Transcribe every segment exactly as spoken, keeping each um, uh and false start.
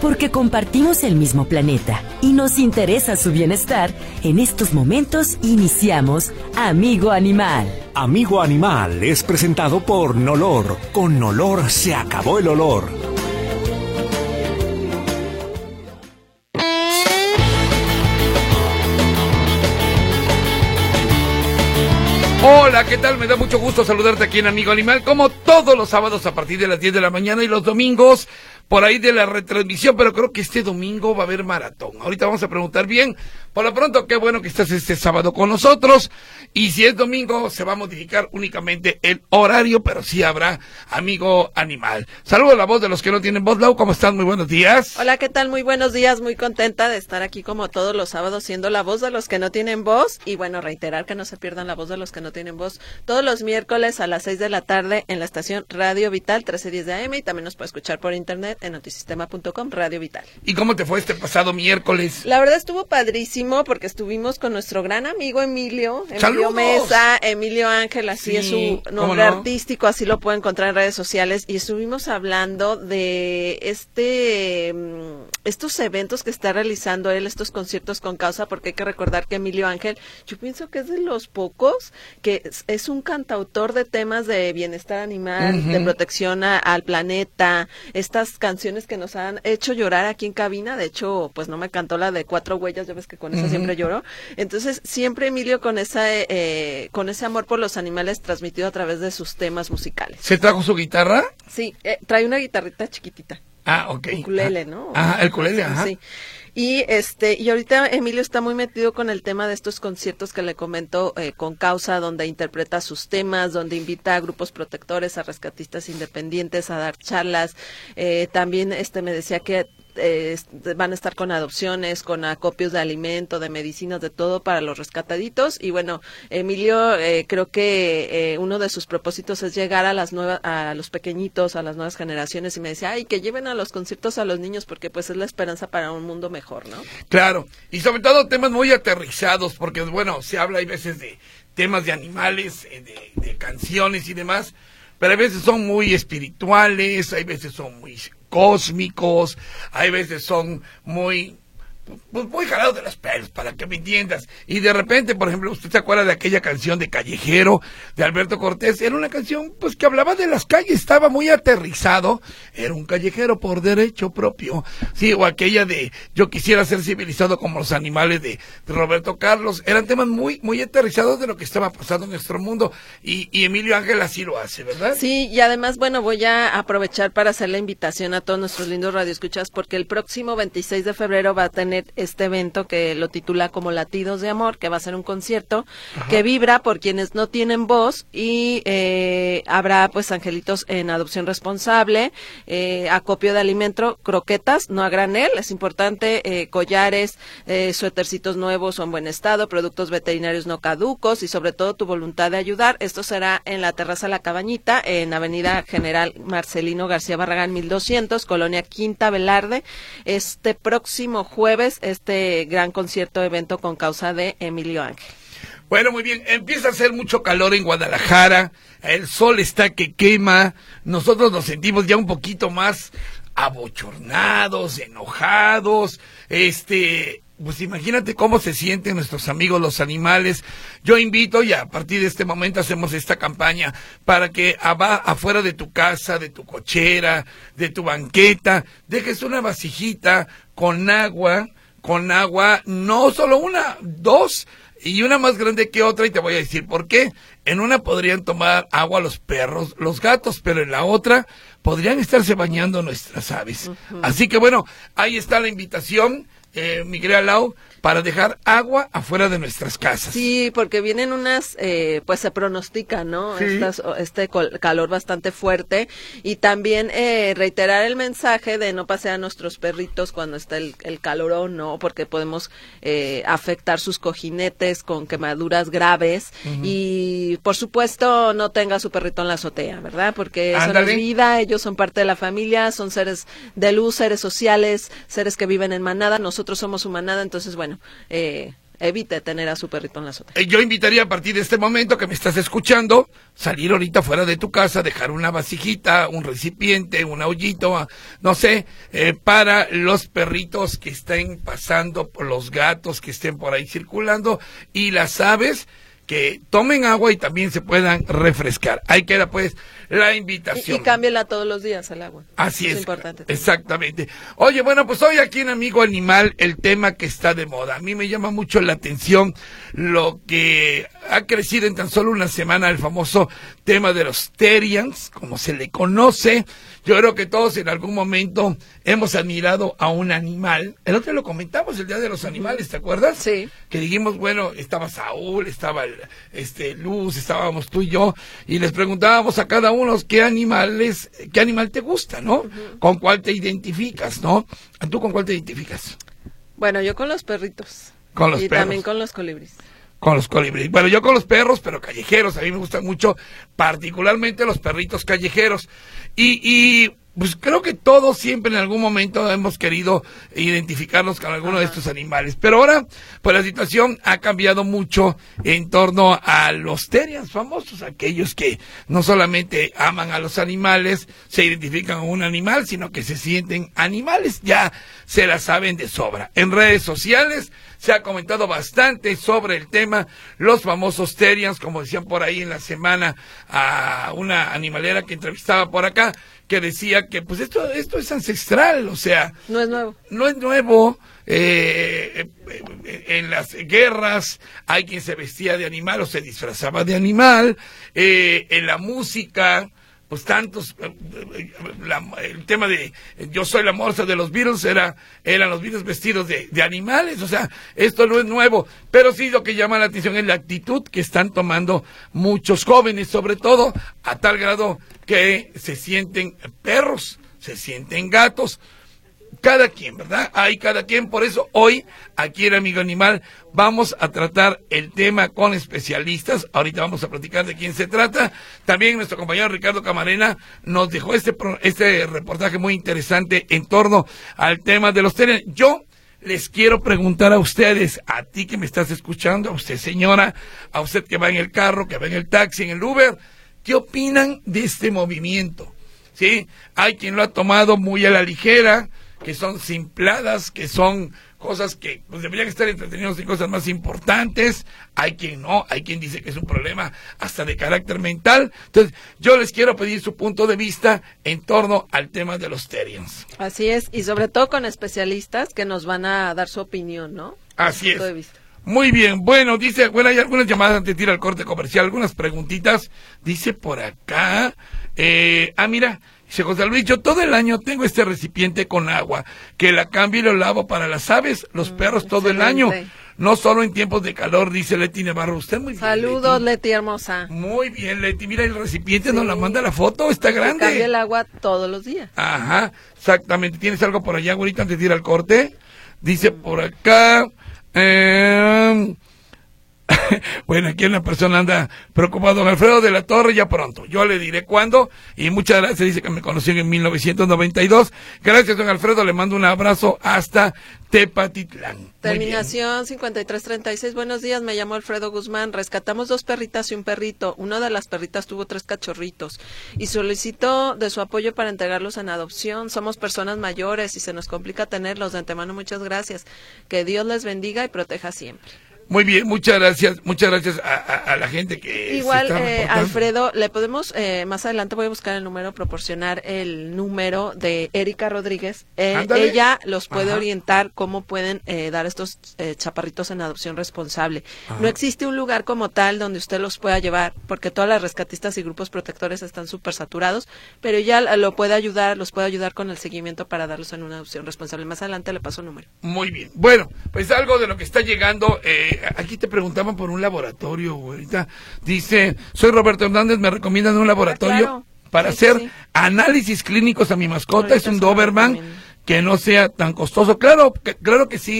Porque compartimos el mismo planeta y nos interesa su bienestar, en estos momentos iniciamos Amigo Animal. Amigo Animal es presentado por Nolor. Con Nolor se acabó el olor. Hola, ¿qué tal? Me da mucho gusto saludarte aquí en Amigo Animal, como todos los sábados a partir de las diez de la mañana y los domingos por ahí de la retransmisión, pero creo que este domingo va a haber maratón. Ahorita vamos a preguntar bien. Por lo pronto, qué bueno que estás este sábado con nosotros. Y si es domingo, se va a modificar únicamente el horario, pero sí habrá Amigo Animal. Saludo a la voz de los que no tienen voz. Lau, ¿cómo estás? Muy buenos días. Hola, ¿qué tal? Muy buenos días. Muy contenta de estar aquí como todos los sábados siendo la voz de los que no tienen voz. Y bueno, reiterar que no se pierdan la voz de los que no tienen voz todos los miércoles a las seis de la tarde en la estación Radio Vital trece diez de A M, y también nos puede escuchar por internet en notisistema punto com, Radio Vital. ¿Y cómo te fue este pasado miércoles? La verdad estuvo padrísimo porque estuvimos con nuestro gran amigo Emilio, Emilio ¡Saludos! Mesa, Emilio Ángel, así Sí, es su nombre ¿cómo no? artístico, así lo pueden encontrar en redes sociales, y estuvimos hablando de este estos eventos que está realizando él, estos conciertos con causa, porque hay que recordar que Emilio Ángel, yo pienso que es de los pocos que es, es un cantautor de temas de bienestar animal, uh-huh. de protección a, al planeta, estas canciones que nos han hecho llorar aquí en cabina. De hecho, pues no me cantó la de Cuatro Huellas, ya ves que con esa uh-huh. siempre lloro. Entonces, siempre Emilio con esa eh, con ese amor por los animales transmitido a través de sus temas musicales. ¿Se trajo su guitarra? Sí, eh, trae una guitarrita chiquitita. Ah, ok. Un ukulele, ¿no? Ajá, el ukulele, ajá. Sí. Y este y ahorita Emilio está muy metido con el tema de estos conciertos que le comento eh, con causa, donde interpreta sus temas, donde invita a grupos protectores, a rescatistas independientes a dar charlas. Eh, también este me decía que Eh, van a estar con adopciones, con acopios de alimento, de medicinas, de todo para los rescataditos. Y bueno, Emilio, eh, creo que eh, uno de sus propósitos es llegar a las nuevas, a los pequeñitos, a las nuevas generaciones, y me decía, ay, que lleven a los conciertos a los niños, porque pues es la esperanza para un mundo mejor, ¿no? Claro, y sobre todo temas muy aterrizados, porque bueno, se habla hay veces de temas de animales, de, de canciones y demás, pero hay veces son muy espirituales, hay veces son muy cósmicos, hay veces son muy pues muy jalados de los pelos, para que me entiendas. Y de repente, por ejemplo, usted se acuerda de aquella canción de Callejero de Alberto Cortés. Era una canción pues que hablaba de las calles, estaba muy aterrizado, era un callejero por derecho propio. Sí, o aquella de Yo quisiera ser civilizado como los animales de, de Roberto Carlos. Eran temas muy muy aterrizados de lo que estaba pasando en nuestro mundo, y, y Emilio Ángel así lo hace, ¿verdad? Sí, y además, bueno, voy a aprovechar para hacer la invitación a todos nuestros lindos radioescuchas, porque el próximo veintiséis de febrero va a tener este evento que lo titula como Latidos de Amor, que va a ser un concierto Ajá. que vibra por quienes no tienen voz, y eh, habrá pues angelitos en adopción responsable, eh, acopio de alimento, croquetas, no a granel, es importante, eh, collares, eh, suétercitos nuevos o en buen estado, productos veterinarios no caducos, y sobre todo tu voluntad de ayudar. Esto será en la terraza La Cabañita, en Avenida General Marcelino García Barragán mil doscientos, Colonia Quinta Velarde, este próximo jueves, este gran concierto evento con causa de Emilio Ángel. Bueno, muy bien, empieza a hacer mucho calor en Guadalajara, el sol está que quema, nosotros nos sentimos ya un poquito más abochornados, enojados, este... Pues imagínate cómo se sienten nuestros amigos los animales. Yo invito, y a partir de este momento hacemos esta campaña, para que aba, afuera de tu casa, de tu cochera, de tu banqueta, dejes una vasijita con agua, con agua, no solo una, dos, y una más grande que otra, y te voy a decir por qué. En una podrían tomar agua los perros, los gatos, pero en la otra podrían estarse bañando nuestras aves. Uh-huh. Así que bueno, ahí está la invitación. Eh, mi querida Lau, para dejar agua afuera de nuestras casas. Sí, porque vienen unas, eh, pues se pronostica, ¿no? Sí. Estas, este calor bastante fuerte, y también eh, reiterar el mensaje de no pasear a nuestros perritos cuando está el, el calorón, ¿no? Porque podemos eh, afectar sus cojinetes con quemaduras graves, uh-huh. y por supuesto no tenga su perrito en la azotea, ¿verdad? Porque eso no es vida, ellos son parte de la familia, son seres de luz, seres sociales, seres que viven en manada, nosotros somos su manada, entonces bueno, eh, evite tener a su perrito en la azotea. Yo invitaría a partir de este momento que me estás escuchando, salir ahorita fuera de tu casa, dejar una vasijita, un recipiente, un ollito, no sé, eh, para los perritos que estén pasando, por los gatos que estén por ahí circulando, y las aves que tomen agua y también se puedan refrescar. Ahí queda pues la invitación. Y, y cámbiela todos los días el agua. Así es. Es importante. Exactamente. Oye, bueno, pues hoy aquí en Amigo Animal, el tema que está de moda. A mí me llama mucho la atención lo que ha crecido en tan solo una semana, el famoso tema de los Terriers, como se le conoce. Yo creo que todos en algún momento hemos admirado a un animal. El otro lo comentamos, el Día de los Animales, ¿te acuerdas? Sí. Que dijimos, bueno, estaba Saúl, estaba el, este Luz, estábamos tú y yo, y les preguntábamos a cada uno qué animales, qué animal te gusta, ¿no? Uh-huh. Con cuál te identificas, ¿no? ¿Tú con cuál te identificas? Bueno, yo con los perritos. Con los y perros. Y también con los colibríes. Con los colibríes. Bueno, yo con los perros, pero callejeros. A mí me gustan mucho, particularmente los perritos callejeros. Y, y pues creo que todos siempre en algún momento hemos querido identificarnos con alguno Ajá. de estos animales. Pero ahora, pues la situación ha cambiado mucho en torno a los Terriers famosos, aquellos que no solamente aman a los animales, se identifican con un animal, sino que se sienten animales. Ya se la saben de sobra. En redes sociales se ha comentado bastante sobre el tema, los famosos Terriers, como decían por ahí en la semana a una animalera que entrevistaba por acá, que decía que pues esto esto es ancestral, o sea... No es nuevo. No es nuevo. Eh, eh, en las guerras hay quien se vestía de animal o se disfrazaba de animal. Eh, en la música... pues tantos, la, el tema de Yo soy la morsa de los Beatles, era, eran los Beatles vestidos de, de animales, o sea, esto no es nuevo, pero sí lo que llama la atención es la actitud que están tomando muchos jóvenes, sobre todo a tal grado que se sienten perros, se sienten gatos, cada quien, ¿verdad? Hay cada quien, por eso hoy, aquí en Amigo Animal, vamos a tratar el tema con especialistas. Ahorita vamos a platicar de quién se trata. También nuestro compañero Ricardo Camarena nos dejó este, este reportaje muy interesante en torno al tema de los Terriers. Yo les quiero preguntar a ustedes, a ti que me estás escuchando, a usted señora, a usted que va en el carro, que va en el taxi, en el Uber, ¿qué opinan de este movimiento? ¿Sí? Hay quien lo ha tomado muy a la ligera, que son simpladas, que son cosas que pues deberían estar entretenidos en cosas más importantes. Hay quien no, hay quien dice que es un problema hasta de carácter mental. Entonces, yo les quiero pedir su punto de vista en torno al tema de los Terriers. Así es, y sobre todo con especialistas que nos van a dar su opinión, ¿no? Así es. Muy bien, bueno, dice, bueno, hay algunas llamadas antes de ir al corte comercial, algunas preguntitas. Dice por acá, eh, ah, mira, dice José Luis, yo todo el año tengo este recipiente con agua, que la cambio y lo lavo para las aves, los mm, perros todo excelente. El año, no solo en tiempos de calor, dice Leti Navarro. Usted muy bien, saludos, Leti. Leti hermosa. Muy bien, Leti, mira el recipiente, sí. Nos la manda la foto, está grande. Cambia el agua todos los días. Ajá, exactamente. ¿Tienes algo por allá, ahorita antes de ir al corte? Dice mm. por acá... Eh, bueno, aquí una persona anda preocupado. Don Alfredo de la Torre, ya pronto. Yo le diré cuándo. Y muchas gracias. Dice que me conoció en mil novecientos noventa y dos. Gracias, don Alfredo. Le mando un abrazo hasta Tepatitlán. Terminación cincuenta y tres treinta y seis. Buenos días, me llamo Alfredo Guzmán. Rescatamos dos perritas y un perrito. Una de las perritas tuvo tres cachorritos. Y solicito de su apoyo para entregarlos en adopción. Somos personas mayores y se nos complica tenerlos. De antemano, muchas gracias. Que Dios les bendiga y proteja siempre. Muy bien, muchas gracias, muchas gracias a, a, a la gente que igual, se está eh, Alfredo, le podemos, eh, más adelante voy a buscar el número, proporcionar el número de Erika Rodríguez. Eh, ella los puede Ajá. orientar cómo pueden eh, dar estos eh, chaparritos en adopción responsable. Ajá. No existe un lugar como tal donde usted los pueda llevar, porque todas las rescatistas y grupos protectores están súper saturados, pero ella lo puede ayudar, los puede ayudar con el seguimiento para darlos en una adopción responsable. Más adelante le paso el número. Muy bien. Bueno, pues algo de lo que está llegando... Eh, aquí te preguntaban por un laboratorio, ahorita dice, soy Roberto Hernández, me recomiendan un laboratorio ah, claro. para sí, hacer sí. análisis clínicos a mi mascota, ahorita es un Doberman que no sea tan costoso. Claro, que, claro que sí,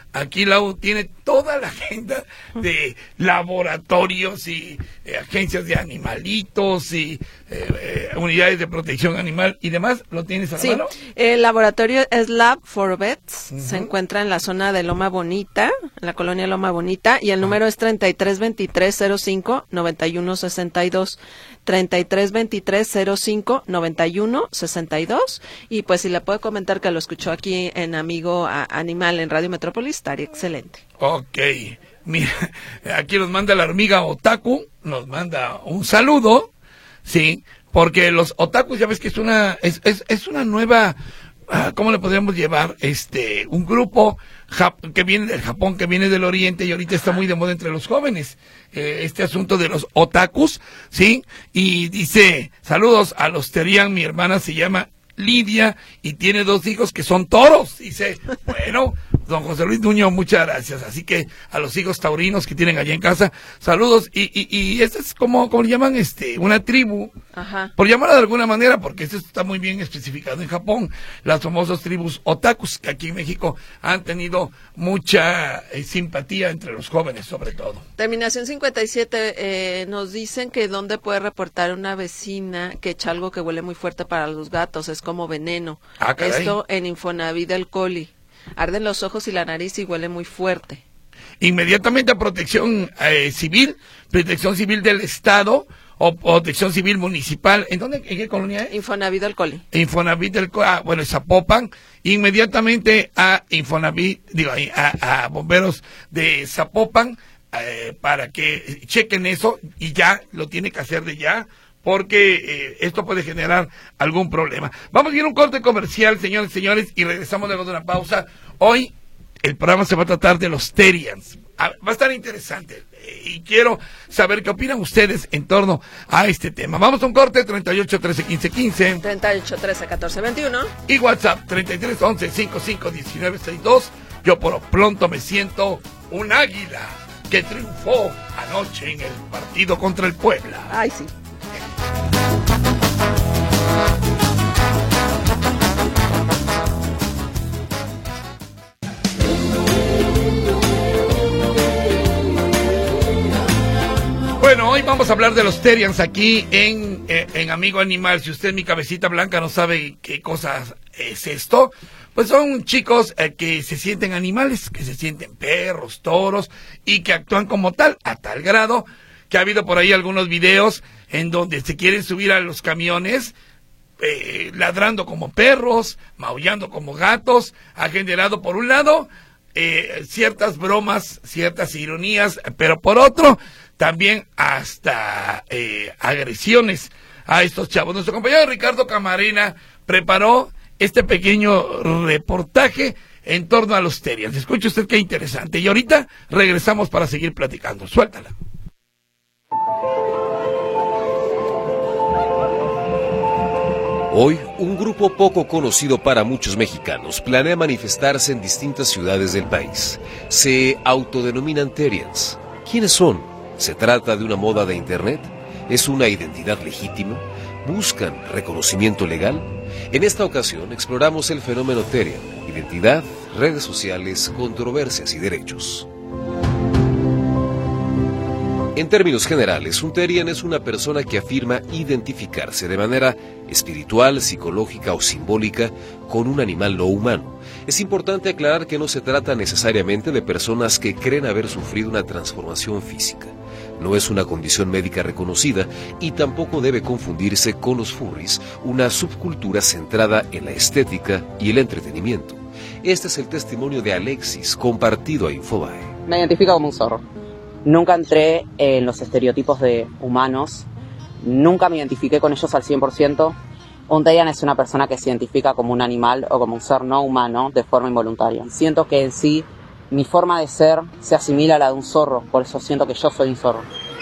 Aquí Lau tiene toda la agenda de laboratorios y eh, agencias de animalitos y eh, eh, unidades de protección animal y demás. ¿Lo tienes a la Sí, mano? el laboratorio es Lab for Vets, Uh-huh. se encuentra en la zona de Loma Bonita, en la colonia Loma Bonita, y el número es treinta y tres veintitrés cero cinco noventa y uno sesenta y dos, treinta y tres veintitrés cero cinco noventa y uno sesenta y dos, y pues si le puedo comentar que lo escuchó aquí en Amigo a- Animal en Radio Metrópolis, estaría excelente. Ok, mira, aquí nos manda la hormiga otaku, nos manda un saludo, sí, porque los otakus ya ves que es una, es, es, es una nueva, ah, ¿cómo le podríamos llevar? Este, un grupo jap- que viene del Japón, que viene del Oriente y ahorita está muy de moda entre los jóvenes, eh, este asunto de los otakus, sí, y dice, saludos a los Terian, mi hermana se llama Lidia y tiene dos hijos que son toros, dice, bueno, don José Luis Nuño, muchas gracias. Así que a los hijos taurinos que tienen allá en casa, saludos. Y, y, y esta es como, como le llaman, este, una tribu, Ajá. por llamarla de alguna manera, porque esto está muy bien especificado en Japón, las famosas tribus otakus, que aquí en México han tenido mucha eh, simpatía entre los jóvenes, sobre todo. Terminación cincuenta y siete, eh, nos dicen que dónde puede reportar una vecina que echa algo que huele muy fuerte para los gatos, es como veneno. Ah, caray. Esto en Infonavit del Coli. Arden los ojos y la nariz y huele muy fuerte. Inmediatamente a Protección eh, Civil, Protección Civil del Estado o Protección Civil Municipal. ¿En dónde? ¿En qué colonia es? Infonavit del Coli. Infonavit del Co- ah, bueno, Zapopan, inmediatamente a Infonavit, digo, a, a bomberos de Zapopan, eh, para que chequen eso y ya lo tiene que hacer de ya, porque eh, esto puede generar algún problema. Vamos a ir a un corte comercial, señores y señores, y regresamos luego de una pausa. Hoy el programa se va a tratar de los Terians. Ah, va a estar interesante eh, y quiero saber qué opinan ustedes en torno a este tema. Vamos a un corte, treinta y ocho, trece, quince, quince. treinta y ocho, trece, catorce, veintiuno. Y WhatsApp treinta y tres, once, cincuenta y cinco, diecinueve, sesenta y dos. Yo por lo pronto me siento un águila que triunfó anoche en el partido contra el Puebla. Ay, sí. Bueno, hoy vamos a hablar de los Terians aquí en, eh, en Amigo Animal. Si usted, mi cabecita blanca, no sabe qué cosa es esto, pues son chicos eh, que se sienten animales, que se sienten perros, toros y que actúan como tal, a tal grado que ha habido por ahí algunos videos en donde se quieren subir a los camiones eh, ladrando como perros, maullando como gatos. Ha generado por un lado eh, ciertas bromas, ciertas ironías, pero por otro también hasta eh, agresiones a estos chavos. Nuestro compañero Ricardo Camarena preparó este pequeño reportaje en torno a los Terians. Escuche usted qué interesante. Y ahorita regresamos para seguir platicando. Suéltala. Hoy, un grupo poco conocido para muchos mexicanos planea manifestarse en distintas ciudades del país. Se autodenominan Terians. ¿Quiénes son? ¿Se trata de una moda de internet? ¿Es una identidad legítima? ¿Buscan reconocimiento legal? En esta ocasión exploramos el fenómeno Terian, identidad, redes sociales, controversias y derechos. En términos generales, un Terian es una persona que afirma identificarse de manera espiritual, psicológica o simbólica con un animal no humano. Es importante aclarar que no se trata necesariamente de personas que creen haber sufrido una transformación física. No es una condición médica reconocida y tampoco debe confundirse con los furries, una subcultura centrada en la estética y el entretenimiento. Este es el testimonio de Alexis, compartido a Infobae. Me identifico como un zorro. Nunca entré en los estereotipos de humanos, nunca me identifiqué con ellos al cien por ciento. Un Terian es una persona que se identifica como un animal o como un ser no humano de forma involuntaria. Siento que en sí mi forma de ser se asimila a la de un zorro, por eso siento que yo soy un zorro.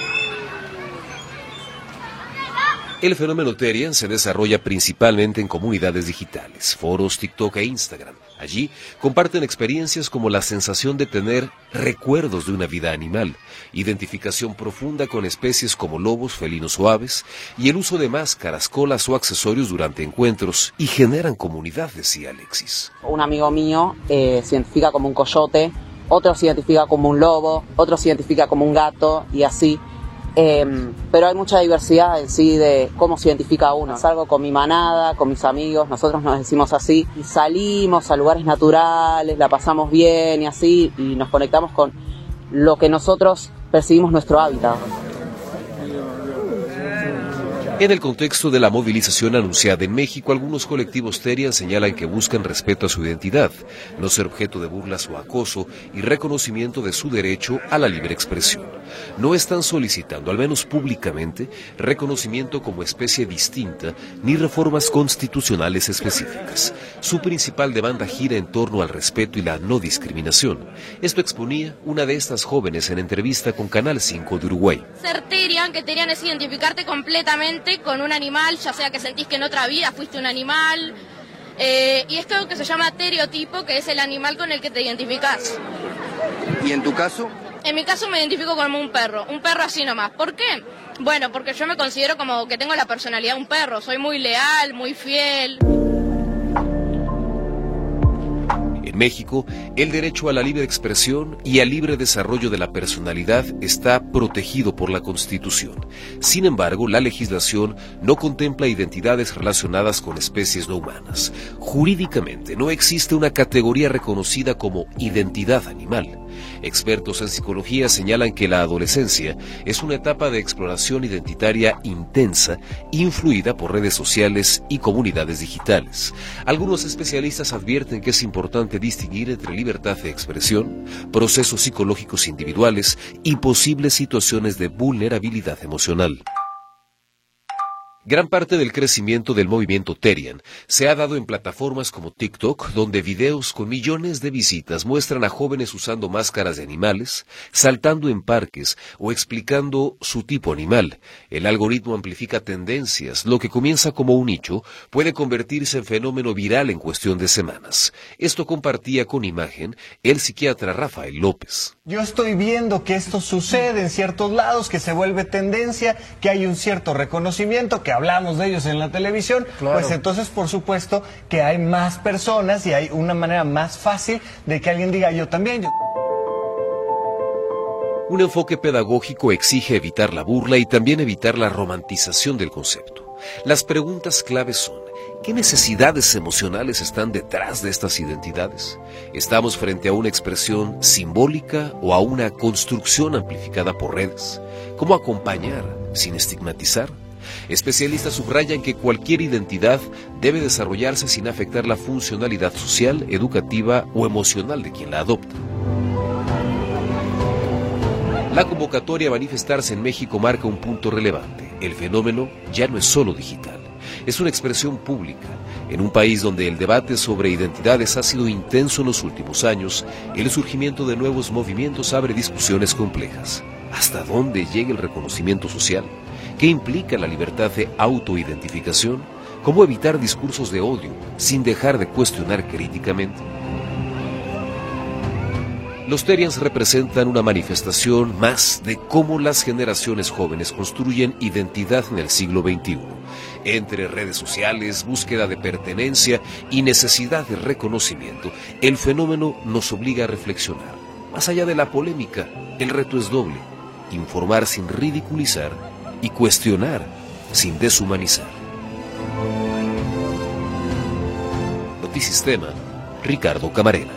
El fenómeno Terian se desarrolla principalmente en comunidades digitales, foros, TikTok e Instagram. Allí comparten experiencias como la sensación de tener recuerdos de una vida animal, identificación profunda con especies como lobos, felinos o aves, y el uso de máscaras, colas o accesorios durante encuentros, y generan comunidad, decía Alexis. Un amigo mío eh, se identifica como un coyote otro se identifica como un lobo, otro se identifica como un gato y así. Eh, pero hay mucha diversidad en sí de cómo se identifica uno. Salgo con mi manada, con mis amigos, nosotros nos decimos así, y salimos a lugares naturales, la pasamos bien y así, y nos conectamos con lo que nosotros percibimos nuestro hábitat. En el contexto de la movilización anunciada en México, algunos colectivos Terian señalan que buscan respeto a su identidad, no ser objeto de burlas o acoso y reconocimiento de su derecho a la libre expresión. No están solicitando, al menos públicamente, reconocimiento como especie distinta ni reformas constitucionales específicas. Su principal demanda gira en torno al respeto y la no discriminación. Esto exponía una de estas jóvenes en entrevista con Canal cinco de Uruguay. Ser Terian, que Terian es identificarte completamente con un animal, ya sea que sentís que en otra vida fuiste un animal, eh, y es algo que se llama estereotipo, que es el animal con el que te identificás. ¿Y en tu caso? En mi caso me identifico como un perro, un perro así nomás. ¿Por qué? Bueno, porque yo me considero como que tengo la personalidad de un perro, soy muy leal, muy fiel. En México, el derecho a la libre expresión y al libre desarrollo de la personalidad está protegido por la Constitución. Sin embargo, la legislación no contempla identidades relacionadas con especies no humanas. Jurídicamente, no existe una categoría reconocida como identidad animal. Expertos en psicología señalan que la adolescencia es una etapa de exploración identitaria intensa, influida por redes sociales y comunidades digitales. Algunos especialistas advierten que es importante distinguir entre libertad de expresión, procesos psicológicos individuales y posibles situaciones de vulnerabilidad emocional. Gran parte del crecimiento del movimiento Terian se ha dado en plataformas como TikTok, donde videos con millones de visitas muestran a jóvenes usando máscaras de animales, saltando en parques o explicando su tipo animal. El algoritmo amplifica tendencias. Lo que comienza como un nicho puede convertirse en fenómeno viral en cuestión de semanas. Esto compartía con imagen el psiquiatra Rafael López. Yo estoy viendo que esto sucede en ciertos lados, que se vuelve tendencia, que hay un cierto reconocimiento, que hablamos de ellos en la televisión, claro. Pues entonces por supuesto que hay más personas y hay una manera más fácil de que alguien diga yo también. Yo... Un enfoque pedagógico exige evitar la burla y también evitar la romantización del concepto. Las preguntas claves son: ¿qué necesidades emocionales están detrás de estas identidades? ¿Estamos frente a una expresión simbólica o a una construcción amplificada por redes? ¿Cómo acompañar sin estigmatizar? Especialistas subrayan que cualquier identidad debe desarrollarse sin afectar la funcionalidad social, educativa o emocional de quien la adopta. La convocatoria a manifestarse en México marca un punto relevante. El fenómeno ya no es solo digital, es una expresión pública. En un país donde el debate sobre identidades ha sido intenso en los últimos años, el surgimiento de nuevos movimientos abre discusiones complejas. ¿Hasta dónde llega el reconocimiento social? ¿Qué implica la libertad de autoidentificación? ¿Cómo evitar discursos de odio sin dejar de cuestionar críticamente? Los Terians representan una manifestación más de cómo las generaciones jóvenes construyen identidad en el siglo veintiuno. Entre redes sociales, búsqueda de pertenencia y necesidad de reconocimiento, el fenómeno nos obliga a reflexionar. Más allá de la polémica, el reto es doble: informar sin ridiculizar y cuestionar sin deshumanizar. Notisistema, Ricardo Camarena.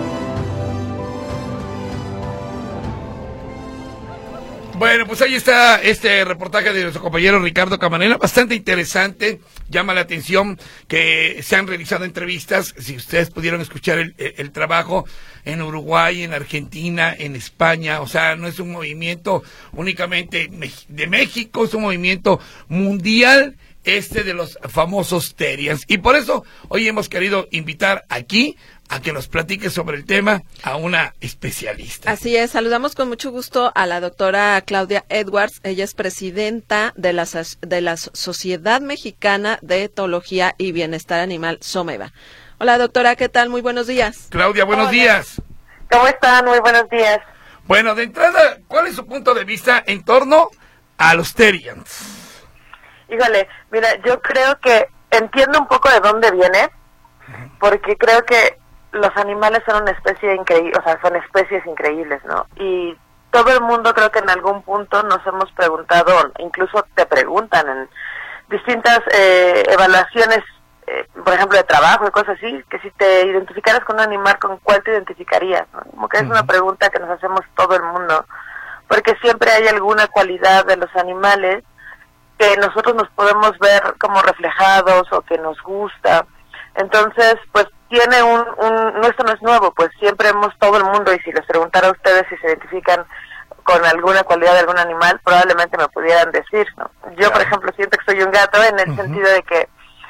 Bueno, pues ahí está este reportaje de nuestro compañero Ricardo Camarena, bastante interesante. Llama la atención que se han realizado entrevistas, si ustedes pudieron escuchar el, el trabajo en Uruguay, en Argentina, en España. O sea, no es un movimiento únicamente de México, es un movimiento mundial, este de los famosos Terians. Y por eso hoy hemos querido invitar aquí a que nos platique sobre el tema a una especialista. Así es, saludamos con mucho gusto a la doctora Claudia Edwards. Ella es presidenta de la, de la Sociedad Mexicana de Etología y Bienestar Animal, SOMEVA. Hola doctora, ¿qué tal? Muy buenos días. Claudia, buenos Hola. días. ¿Cómo están? Muy buenos días. Bueno, de entrada, ¿cuál es su punto de vista en torno a los Terians? Híjole, mira, yo creo que entiendo un poco de dónde viene, porque creo que los animales son una especie increíble, o sea, son especies increíbles, ¿no? Y todo el mundo creo que en algún punto nos hemos preguntado, incluso te preguntan en distintas eh, evaluaciones, eh, por ejemplo, de trabajo y cosas así, que si te identificaras con un animal, ¿con cuál te identificarías? ¿No? Como que es una pregunta que nos hacemos todo el mundo, porque siempre hay alguna cualidad de los animales que nosotros nos podemos ver como reflejados o que nos gusta. Entonces, pues tiene un, un, no, esto no es nuevo, pues siempre hemos, todo el mundo, y si les preguntara a ustedes si se identifican con alguna cualidad de algún animal, probablemente me pudieran decir, ¿no? Yo, claro. por ejemplo, siento que soy un gato en el uh-huh. sentido de que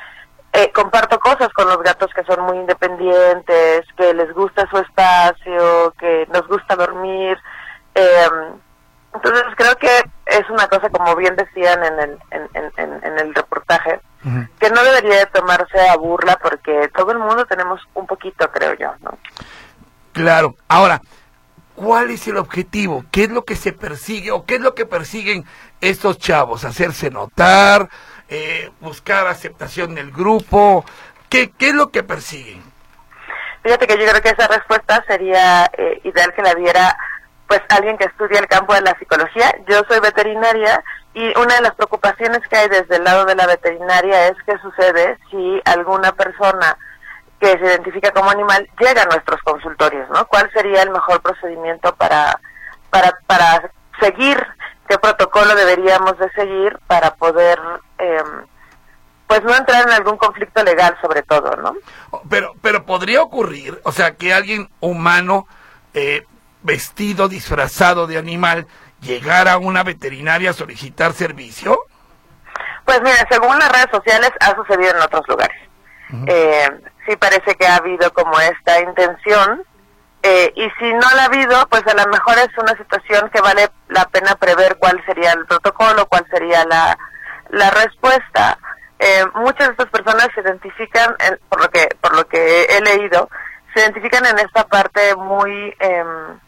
eh, comparto cosas con los gatos que son muy independientes, que les gusta su espacio, que nos gusta dormir. Eh, entonces creo que es una cosa, como bien decían en el, en, en, en el reportaje, uh-huh. que no debería de tomarse a burla, porque todo el mundo tenemos un poquito, creo yo, ¿no? Claro. Ahora, ¿cuál es el objetivo? ¿Qué es lo que se persigue o qué es lo que persiguen estos chavos? ¿Hacerse notar? Eh, ¿Buscar aceptación del grupo? ¿Qué, qué es lo que persiguen? Fíjate que yo creo que esa respuesta sería eh, ideal que la diera pues alguien que estudia el campo de la psicología. Yo soy veterinaria y una de las preocupaciones que hay desde el lado de la veterinaria es qué sucede si alguna persona que se identifica como animal llega a nuestros consultorios, ¿no? ¿Cuál sería el mejor procedimiento para para para seguir? ¿Qué protocolo deberíamos de seguir para poder eh, pues no entrar en algún conflicto legal, sobre todo, ¿no? Pero pero podría ocurrir, o sea, que alguien humano eh, vestido, disfrazado de animal, llegara a una veterinaria a solicitar servicio. Pues mira, según las redes sociales ha sucedido en otros lugares. Uh-huh. Eh, sí parece que ha habido como esta intención, eh, y si no la ha habido, pues a lo mejor es una situación que vale la pena prever cuál sería el protocolo, cuál sería la, la respuesta. Eh, muchas de estas personas se identifican, en, por lo que por lo que he leído, se identifican en esta parte muy eh,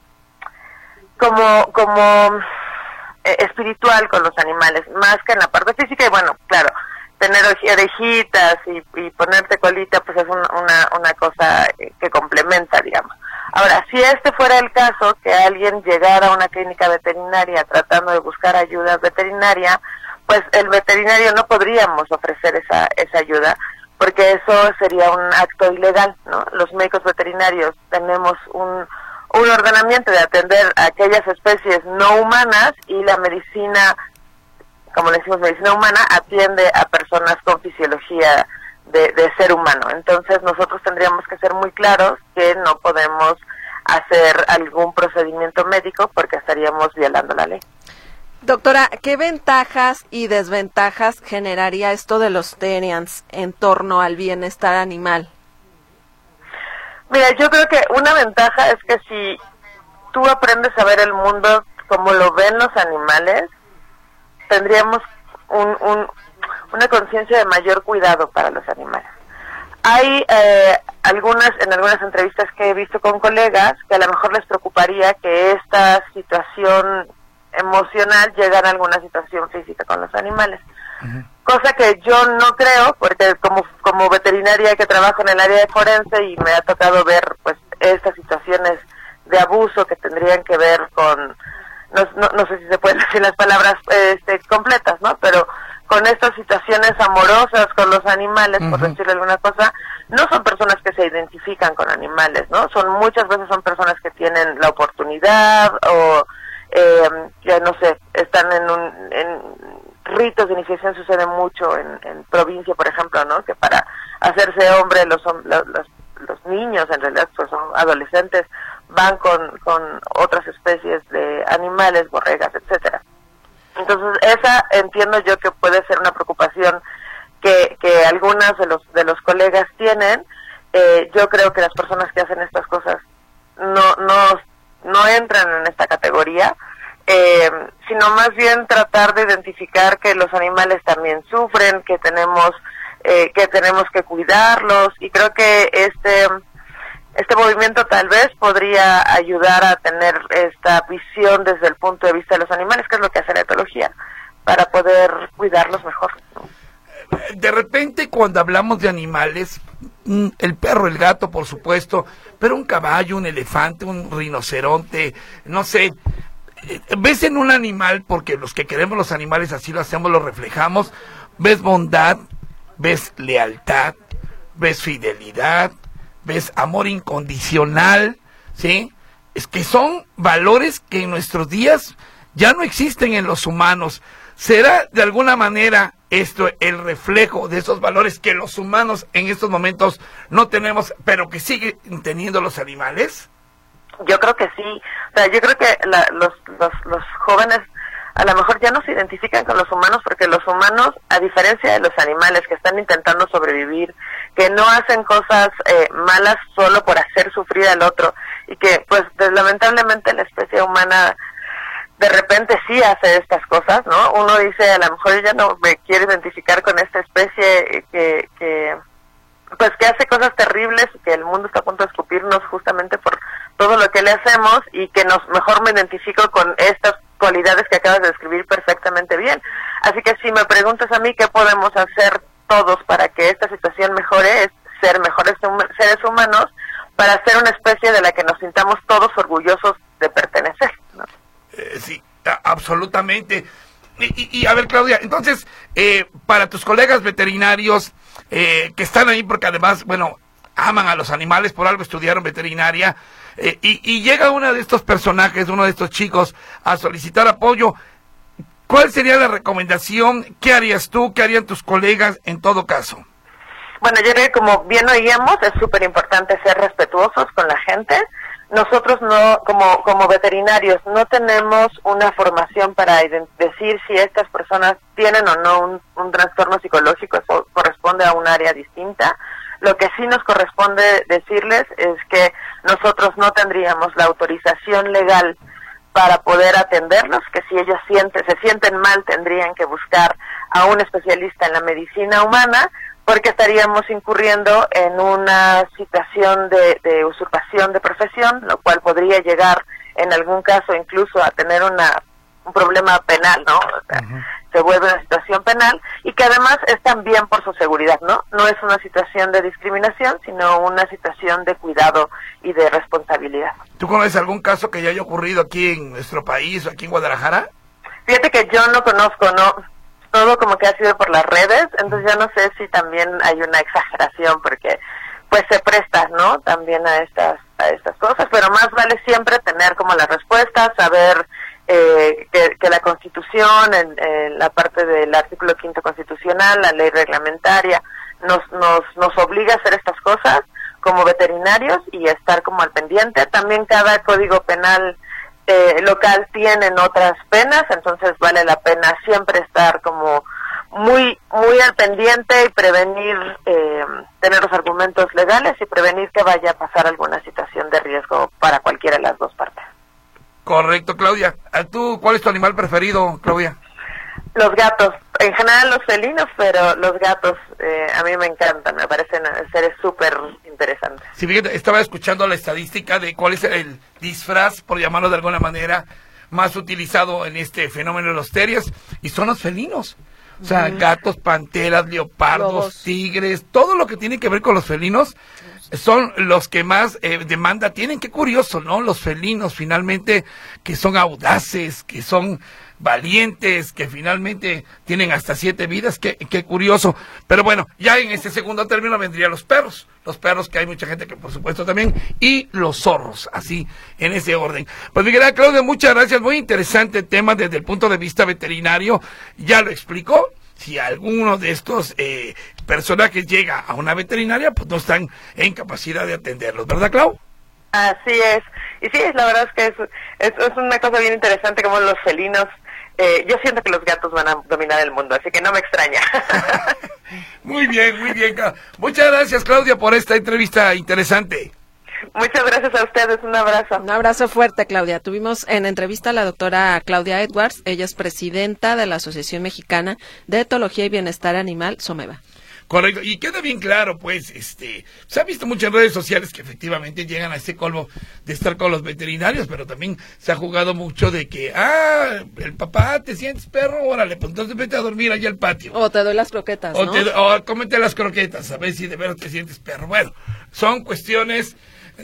como como eh, espiritual con los animales, más que en la parte física. Y bueno, claro, tener orejitas y, y ponerte colita, pues es una, una, una cosa que complementa, digamos. Ahora, si este fuera el caso, que alguien llegara a una clínica veterinaria tratando de buscar ayuda veterinaria, pues el veterinario no podríamos ofrecer esa, esa ayuda, porque eso sería un acto ilegal, ¿no? Los médicos veterinarios tenemos un, un ordenamiento de atender a aquellas especies no humanas, y la medicina, como le decimos medicina humana, atiende a personas con fisiología de, de ser humano. Entonces nosotros tendríamos que ser muy claros que no podemos hacer algún procedimiento médico porque estaríamos violando la ley. Doctora, ¿qué ventajas y desventajas generaría esto de los Therians en torno al bienestar animal? Mira, yo creo que una ventaja es que si tú aprendes a ver el mundo como lo ven los animales, tendríamos un, un, una conciencia de mayor cuidado para los animales. Hay eh, algunas, en algunas entrevistas que he visto con colegas, que a lo mejor les preocuparía que esta situación emocional llegara a alguna situación física con los animales. Uh-huh. Cosa que yo no creo, porque como como veterinaria que trabajo en el área de forense y me ha tocado ver pues estas situaciones de abuso que tendrían que ver con, no, no, no sé si se pueden decir las palabras este, completas, ¿no? Pero con estas situaciones amorosas con los animales, uh-huh. por decirle alguna cosa, no son personas que se identifican con animales, ¿no? Son muchas veces son personas que tienen la oportunidad o eh, ya no sé, están en un en ritos de iniciación. Sucede mucho en, en provincia, por ejemplo, ¿no? Que para hacerse hombre los los, los, los niños, en realidad pues son adolescentes, van con, con otras especies de animales, borregas, etcétera. Entonces esa entiendo yo que puede ser una preocupación que, que algunas de los de los colegas tienen. Eh, yo creo que las personas que hacen estas cosas no no no entran en esta categoría, eh, sino más bien tratar de identificar que los animales también sufren, que tenemos eh, que tenemos que cuidarlos, y creo que este este movimiento tal vez podría ayudar a tener esta visión desde el punto de vista de los animales, que es lo que hace la etología, para poder cuidarlos mejor, ¿no? De repente, cuando hablamos de animales, el perro, el gato, por supuesto, pero un caballo, un elefante, un rinoceronte, no sé, ves en un animal, porque los que queremos los animales así lo hacemos, lo reflejamos, ves bondad, ves lealtad, ves fidelidad, ves amor incondicional, ¿sí? Es que son valores que en nuestros días ya no existen en los humanos. ¿Será de alguna manera esto el reflejo de esos valores que los humanos en estos momentos no tenemos, pero que siguen teniendo los animales? Yo creo que sí. O sea, yo creo que la, los, los, los jóvenes a lo mejor ya no se identifican con los humanos, porque los humanos, a diferencia de los animales que están intentando sobrevivir, que no hacen cosas eh, malas solo por hacer sufrir al otro, y que pues lamentablemente la especie humana de repente sí hace estas cosas, ¿no? Uno dice, a lo mejor yo ya no me quiero identificar con esta especie que, que pues que hace cosas terribles, que el mundo está a punto de escupirnos justamente por todo lo que le hacemos, y que nos mejor me identifico con estas cualidades que acabas de describir perfectamente bien. Así que si me preguntas a mí qué podemos hacer todos para que esta situación mejore, es ser mejores hum- seres humanos, para ser una especie de la que nos sintamos todos orgullosos de pertenecer, ¿no? Eh, sí, a- absolutamente. Y, y, y a ver, Claudia, entonces, eh, para tus colegas veterinarios eh, que están ahí, porque además, bueno, aman a los animales, por algo estudiaron veterinaria, eh, y, y llega uno de estos personajes, uno de estos chicos, a solicitar apoyo, ¿cuál sería la recomendación? ¿Qué harías tú? ¿Qué harían tus colegas en todo caso? Bueno, yo creo que como bien oíamos, es súper importante ser respetuosos con la gente. Nosotros no, como como veterinarios, no tenemos una formación para decir si estas personas tienen o no un, un trastorno psicológico. Eso corresponde a un área distinta. Lo que sí nos corresponde decirles es que nosotros no tendríamos la autorización legal para poder atenderlos, que si ellos sienten, se sienten mal, tendrían que buscar a un especialista en la medicina humana, porque estaríamos incurriendo en una situación de, de usurpación de profesión, lo cual podría llegar en algún caso incluso a tener una un problema penal, ¿no? O sea, uh-huh. Se vuelve una situación penal, y que además es también por su seguridad, ¿no? No es una situación de discriminación, sino una situación de cuidado y de responsabilidad. ¿Tú conoces algún caso que ya haya ocurrido aquí en nuestro país o aquí en Guadalajara? Fíjate que yo no conozco, ¿no? Todo como que ha sido por las redes, entonces yo no sé si también hay una exageración, porque pues se presta, ¿no? También a estas a estas cosas, pero más vale siempre tener como las respuestas, saber eh, que, que la Constitución, en, en la parte del artículo quinto constitucional, la ley reglamentaria, nos nos nos obliga a hacer estas cosas como veterinarios y a estar como al pendiente. También cada código penal Eh, local tienen otras penas, entonces vale la pena siempre estar como muy muy al pendiente y prevenir, eh, tener los argumentos legales y prevenir que vaya a pasar alguna situación de riesgo para cualquiera de las dos partes. Correcto, Claudia. ¿Tú cuál es tu animal preferido, Claudia? Los gatos, en general los felinos, pero los gatos eh, a mí me encantan, me parecen seres súper interesantes. Sí, fíjate, estaba escuchando la estadística de cuál es el disfraz, por llamarlo de alguna manera, más utilizado en este fenómeno de los terias, y son los felinos. O sea, mm. gatos, panteras, leopardos, Lobos. tigres, todo lo que tiene que ver con los felinos son los que más eh, demanda tienen. Qué curioso, ¿no? Los felinos finalmente, que son audaces, que son valientes, que finalmente tienen hasta siete vidas. Qué, qué curioso. Pero bueno, ya en este segundo término vendrían los perros. Los perros, que hay mucha gente que por supuesto también, y los zorros, así, en ese orden. Pues mi querida Claudia, muchas gracias. Muy interesante tema desde el punto de vista veterinario. Ya lo explicó. Si alguno de estos eh, personajes llega a una veterinaria, pues no están en capacidad de atenderlos, ¿verdad, Clau? Así es. Y sí, la verdad es que es, es, es una cosa bien interesante como los felinos. Eh, yo siento que los gatos van a dominar el mundo, así que no me extraña. Muy bien, muy bien. Muchas gracias, Claudia, por esta entrevista interesante. Muchas gracias a ustedes, un abrazo. Un abrazo fuerte, Claudia. Tuvimos en entrevista a la doctora Claudia Edwards, ella es presidenta de la Asociación Mexicana de Etología y Bienestar Animal, SOMEVA. Correcto, y queda bien claro, pues, este, se ha visto mucho en redes sociales que efectivamente llegan a ese colmo de estar con los veterinarios, pero también se ha jugado mucho de que, ah, el papá, ¿te sientes perro? Órale, pues entonces vete a dormir allá al patio. O te doy las croquetas, o ¿no? Te, o cómete las croquetas, a ver si de veras te sientes perro. Bueno, son cuestiones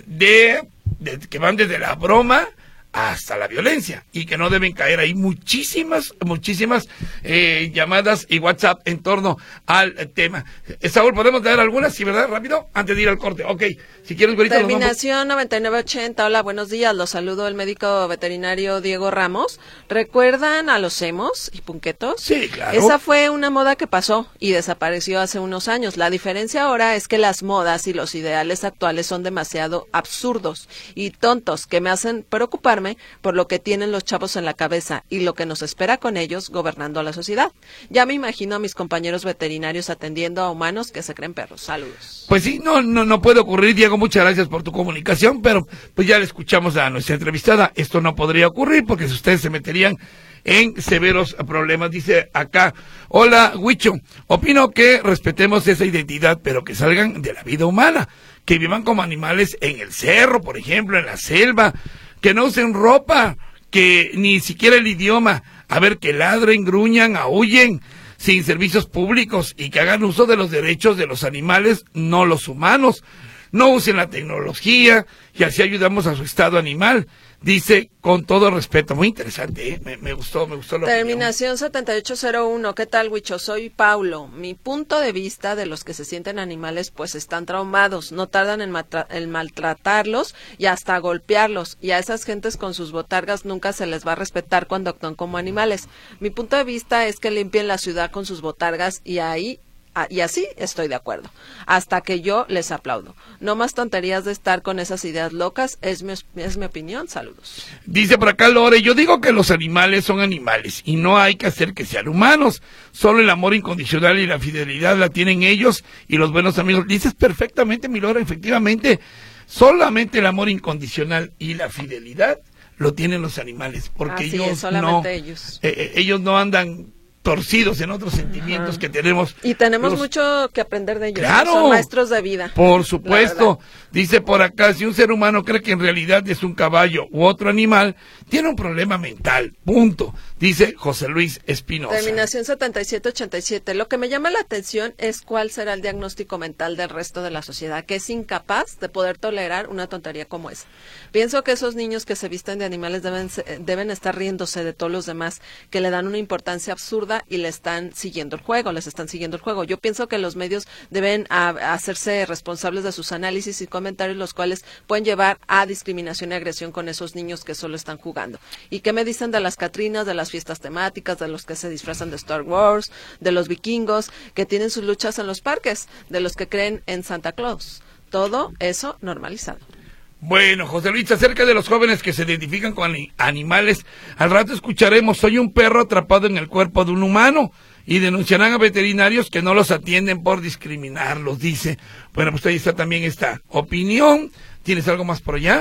de, de que van desde la broma hasta la violencia y que no deben caer ahí muchísimas, muchísimas eh, llamadas y WhatsApp en torno al eh, tema. Eh, Saúl, ¿podemos dar algunas? Sí, ¿verdad? Rápido, antes de ir al corte. Ok, si quieres, güerita, Terminación noventa y nueve ochenta. Hola, buenos días. Los saludo el médico veterinario Diego Ramos. ¿Recuerdan a los emos y punquetos? Sí, claro. Esa fue una moda que pasó y desapareció hace unos años. La diferencia ahora es que las modas y los ideales actuales son demasiado absurdos y tontos que me hacen preocuparme por lo que tienen los chavos en la cabeza y lo que nos espera con ellos gobernando a la sociedad. Ya me imagino a mis compañeros veterinarios atendiendo a humanos que se creen perros. Saludos. Pues sí, no, no, no puede ocurrir, Diego, muchas gracias por tu comunicación, pero pues ya le escuchamos a nuestra entrevistada. Esto no podría ocurrir porque si ustedes se meterían en severos problemas. Dice acá, hola, Huicho, opino que respetemos esa identidad, pero que salgan de la vida humana, que vivan como animales en el cerro, por ejemplo, en la selva, que no usen ropa, que ni siquiera el idioma, a ver, que ladren, gruñan, aúllen, sin servicios públicos y que hagan uso de los derechos de los animales, no los humanos. No usen la tecnología y así ayudamos a su estado animal. Dice con todo respeto, muy interesante, ¿eh? me, me gustó, me gustó la Terminación opinión. setenta y ocho cero uno, ¿qué tal, Huicho? Soy Paulo. Mi punto de vista de los que se sienten animales, pues están traumados, no tardan en, matra- en maltratarlos y hasta golpearlos, y a esas gentes con sus botargas nunca se les va a respetar cuando actúan como animales. Mi punto de vista es que limpien la ciudad con sus botargas y ahí y así estoy de acuerdo, hasta que yo les aplaudo. No más tonterías de estar con esas ideas locas, es mi, es mi opinión, saludos. Dice por acá Lore, yo digo que los animales son animales y no hay que hacer que sean humanos, solo el amor incondicional y la fidelidad la tienen ellos y los buenos amigos. Dices perfectamente, mi Lore, efectivamente, solamente el amor incondicional y la fidelidad lo tienen los animales, porque Así ellos es, solamente no, ellos. Eh, eh, ellos no andan torcidos en otros sentimientos Ajá. que tenemos. Y tenemos los... mucho que aprender de ellos. Claro. Son maestros de vida. Por supuesto. Dice por acá, si un ser humano cree que en realidad es un caballo u otro animal, tiene un problema mental. Punto. Dice José Luis Espinosa. Terminación setenta y siete ochenta y siete. Lo que me llama la atención es cuál será el diagnóstico mental del resto de la sociedad, que es incapaz de poder tolerar una tontería como esa. Pienso que esos niños que se visten de animales deben, deben estar riéndose de todos los demás, que le dan una importancia absurda y le están siguiendo el juego, les están siguiendo el juego. Yo pienso que los medios deben a, a hacerse responsables de sus análisis y comentarios, los cuales pueden llevar a discriminación y agresión con esos niños que solo están jugando. ¿Y qué me dicen de las Catrinas, de las fiestas temáticas, de los que se disfrazan de Star Wars, de los vikingos, que tienen sus luchas en los parques, de los que creen en Santa Claus? Todo eso normalizado. Bueno, José Luis, acerca de los jóvenes que se identifican con animales, al rato escucharemos, soy un perro atrapado en el cuerpo de un humano, y denunciarán a veterinarios que no los atienden por discriminarlos, dice. Bueno, pues ahí está también esta opinión. ¿Tienes algo más por allá?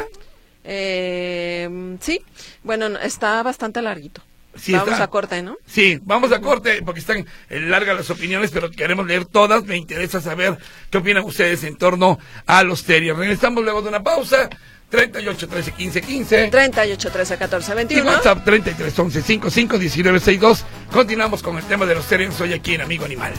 Eh, sí, bueno, está bastante larguito. Sí, vamos está. a corte, ¿no? Sí, vamos a corte porque están largas las opiniones, pero queremos leer todas. Me interesa saber qué opinan ustedes en torno a los terriers. Regresamos luego de una pausa. treinta y ocho, trece, quince, quince. treinta y ocho, trece, catorce, veintiuno. Y WhatsApp treinta y tres, once, cincuenta y cinco, diecinueve, sesenta y dos. Continuamos con el tema de los terriers hoy aquí en Amigo Animal.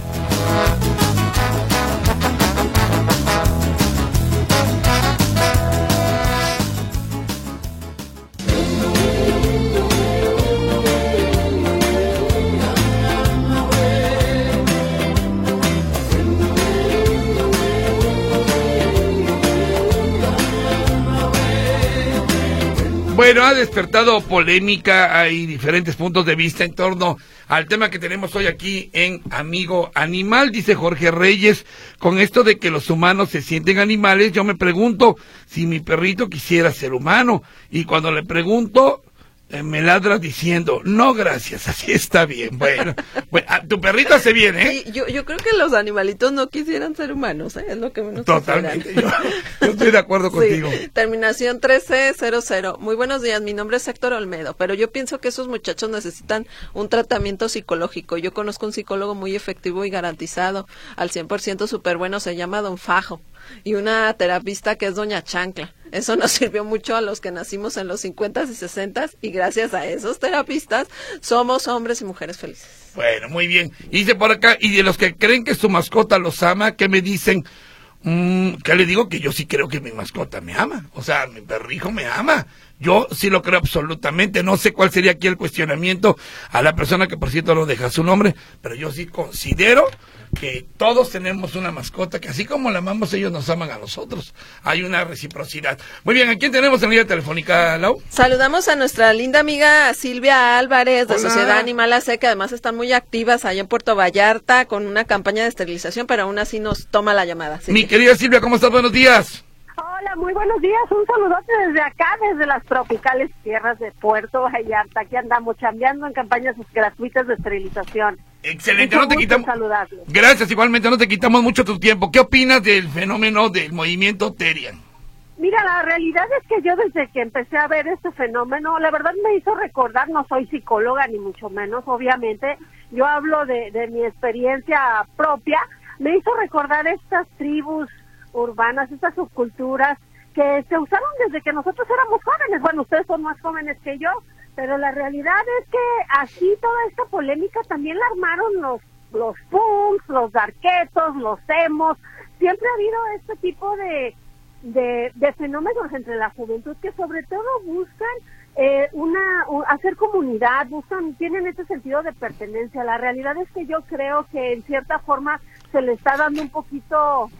Bueno, ha despertado polémica, hay diferentes puntos de vista en torno al tema que tenemos hoy aquí en Amigo Animal, dice Jorge Reyes, con esto de que los humanos se sienten animales, yo me pregunto si mi perrito quisiera ser humano, y cuando le pregunto, Eh, me ladras diciendo, no gracias, así está bien. Bueno, bueno tu perrito hace bien, ¿eh? Sí, yo, yo creo que los animalitos no quisieran ser humanos, ¿eh? Es lo que menos Totalmente, yo, yo estoy de acuerdo contigo. Sí. Terminación trece cero cero. Muy buenos días, mi nombre es Héctor Olmedo, pero yo pienso que esos muchachos necesitan un tratamiento psicológico. Yo conozco un psicólogo muy efectivo y garantizado, al cien por ciento súper bueno, se llama Don Fajo, y una terapista que es Doña Chancla. Eso nos sirvió mucho a los que nacimos en los cincuentas y sesentas, y gracias a esos terapistas somos hombres y mujeres felices. Bueno, muy bien. Y dice por acá, y de los que creen que su mascota los ama, ¿qué me dicen? Mm, ¿Qué le digo? Que yo sí creo que mi mascota me ama. O sea, mi perrijo me ama. Yo sí lo creo absolutamente. No sé cuál sería aquí el cuestionamiento a la persona que, por cierto, no deja su nombre, pero yo sí considero que todos tenemos una mascota que así como la amamos, ellos nos aman a nosotros. Hay una reciprocidad. Muy bien, ¿a quién tenemos en la línea telefónica, Lau? Saludamos a nuestra linda amiga Silvia Álvarez de Hola. Sociedad Animal A C, que además están muy activas allá en Puerto Vallarta con una campaña de esterilización, pero aún así nos toma la llamada. Silvia. Mi querida Silvia, ¿cómo estás? Buenos días. Hola, muy buenos días. Un saludote desde acá, desde las tropicales tierras de Puerto Vallarta. Aquí andamos chambeando en campañas gratuitas de esterilización. Excelente, Mucho no te gusto quitamos. saludarlos. Gracias, igualmente, no te quitamos mucho tu tiempo. ¿Qué opinas del fenómeno del movimiento Terian? Mira, la realidad es que yo desde que empecé a ver este fenómeno, la verdad me hizo recordar, no soy psicóloga ni mucho menos, obviamente, yo hablo de, de mi experiencia propia, me hizo recordar estas tribus urbanas, estas subculturas que se usaron desde que nosotros éramos jóvenes. Bueno, ustedes son más jóvenes que yo, pero la realidad es que así toda esta polémica también la armaron los los punks, los darketos, los emos. Siempre ha habido este tipo de, de, de fenómenos entre la juventud que sobre todo buscan eh, una u, hacer comunidad, buscan, tienen ese sentido de pertenencia. La realidad es que yo creo que en cierta forma se le está dando un poquito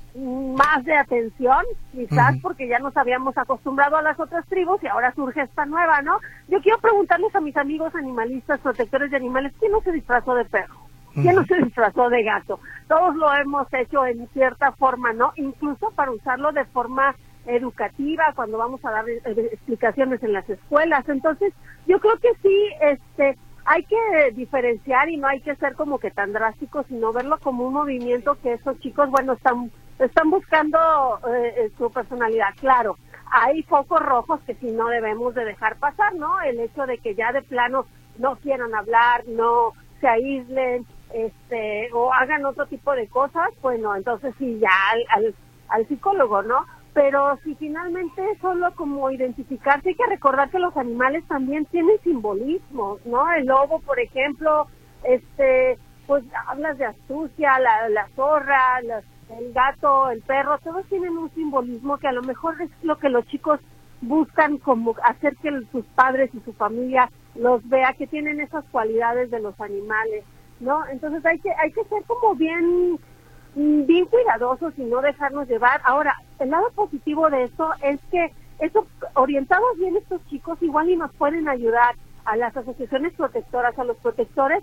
más de atención, quizás uh-huh. porque ya nos habíamos acostumbrado a las otras tribus y ahora surge esta nueva, ¿no? Yo quiero preguntarles a mis amigos animalistas, protectores de animales, ¿quién no se disfrazó de perro? ¿Quién no se disfrazó de gato? Todos lo hemos hecho en cierta forma, ¿no? Incluso para usarlo de forma educativa, cuando vamos a dar eh, explicaciones en las escuelas. Entonces, yo creo que sí, este... hay que diferenciar y no hay que ser como que tan drástico, sino verlo como un movimiento que esos chicos, bueno, están están buscando eh, su personalidad. Claro, hay focos rojos que sí no debemos de dejar pasar, ¿no? El hecho de que ya de plano no quieran hablar, no se aíslen, este, o hagan otro tipo de cosas, bueno, entonces sí, ya al, al, al psicólogo, ¿no? Pero si finalmente es solo como identificarse, hay que recordar que los animales también tienen simbolismos, ¿no? El lobo, por ejemplo, este, pues hablas de astucia, la, la zorra, la, el gato, el perro, todos tienen un simbolismo que a lo mejor es lo que los chicos buscan, como hacer que sus padres y su familia los vea, que tienen esas cualidades de los animales, ¿no? Entonces hay que hay que ser como bien bien cuidadosos y no dejarnos llevar. Ahora, el lado positivo de esto es que eso, orientados bien estos chicos, igual y nos pueden ayudar a las asociaciones protectoras, a los protectores,